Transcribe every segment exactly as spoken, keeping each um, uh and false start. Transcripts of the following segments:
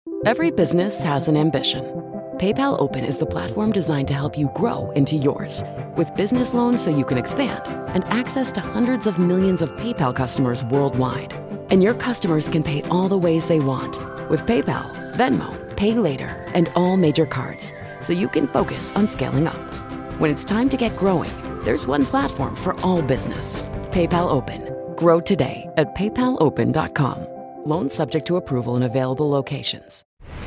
Every business has an ambition. PayPal Open is the platform designed to help you grow into yours. With business loans so you can expand and access to hundreds of millions of PayPal customers worldwide. And your customers can pay all the ways they want with PayPal, Venmo, Pay Later, and all major cards, so you can focus on scaling up. When it's time to get growing, there's one platform for all business. PayPal Open. Grow today at paypal open dot com. Loans subject to approval in available locations.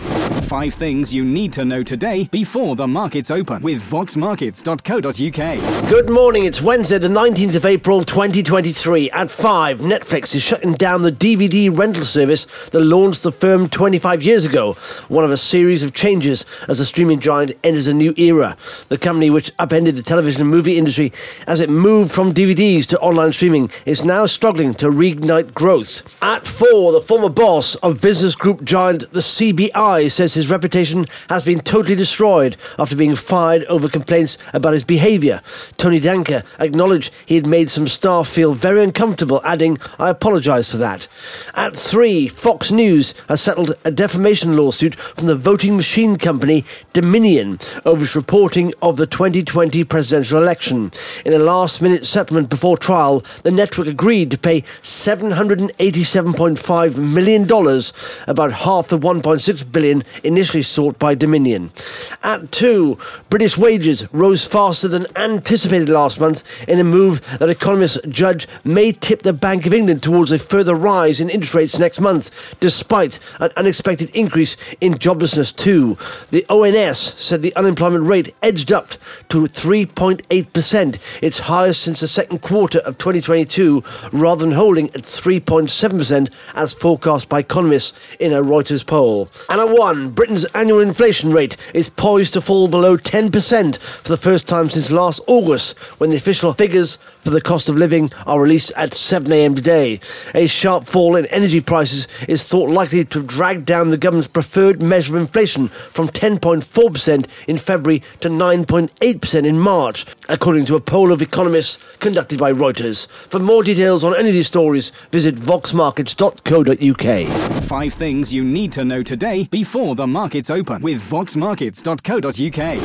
Five things you need to know today before the markets open with vox markets dot co dot uk. Good morning, it's Wednesday the nineteenth of April twenty twenty-three. At five, Netflix is shutting down the D V D rental service that launched the firm twenty-five years ago, one of a series of changes as the streaming giant enters a new era. The company, which upended the television and movie industry as it moved from D V Ds to online streaming, is now struggling to reignite growth. At four, the former boss of business group giant the C B I says his reputation has been totally destroyed after being fired over complaints about his behaviour. Tony Danker acknowledged he had made some staff feel very uncomfortable, adding, "I apologise for that." At three, Fox News has settled a defamation lawsuit from the voting machine company Dominion over its reporting of the twenty twenty presidential election. In a last-minute settlement before trial, the network agreed to pay seven hundred eighty-seven point five million dollars, about half the one point six billion dollars initially sought by Dominion. At two, British wages rose faster than anticipated last month in a move that economists judge may tip the Bank of England towards a further rise in interest rates next month, despite an unexpected increase in joblessness too. The O N S said the unemployment rate edged up to three point eight percent, its highest since the second quarter of twenty twenty-two, rather than holding at three point seven percent as forecast by economists in a Reuters poll. And at one, Britain's annual inflation rate is poised to fall below ten percent for the first time since last August, when the official figures for the cost of living are released at seven a.m. today. A sharp fall in energy prices is thought likely to drag down the government's preferred measure of inflation from ten point four percent in February to nine point eight percent in March, according to a poll of economists conducted by Reuters. For more details on any of these stories, visit vox markets dot co dot uk. Five things you need to know today before the markets open with vox markets dot co dot uk.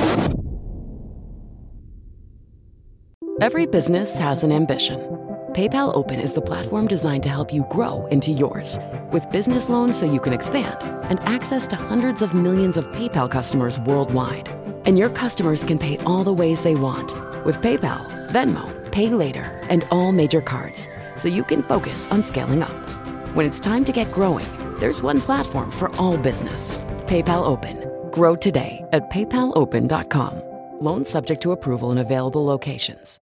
Every business has an ambition. PayPal Open is the platform designed to help you grow into yours. With business loans so you can expand and access to hundreds of millions of PayPal customers worldwide. And your customers can pay all the ways they want with PayPal, Venmo, Pay Later, and all major cards, so you can focus on scaling up. When it's time to get growing, there's one platform for all business. PayPal Open. Grow today at paypal open dot com. Loans subject to approval in available locations.